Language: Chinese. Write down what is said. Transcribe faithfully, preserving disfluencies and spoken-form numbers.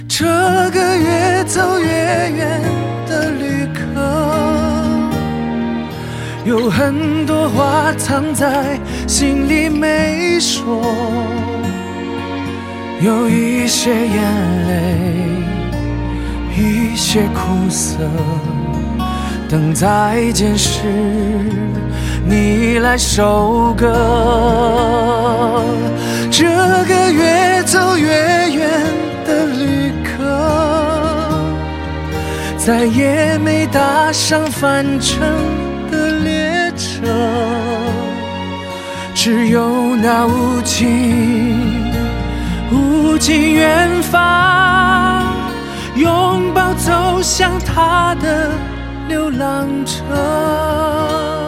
这个越走越远的旅客，有很多话藏在心里没说，有一些眼泪，一些苦涩，等再见时你来收割。这个越走越远的旅客，再也没搭上返程的列车，只有那无尽无尽远方，拥抱走向他的流浪者。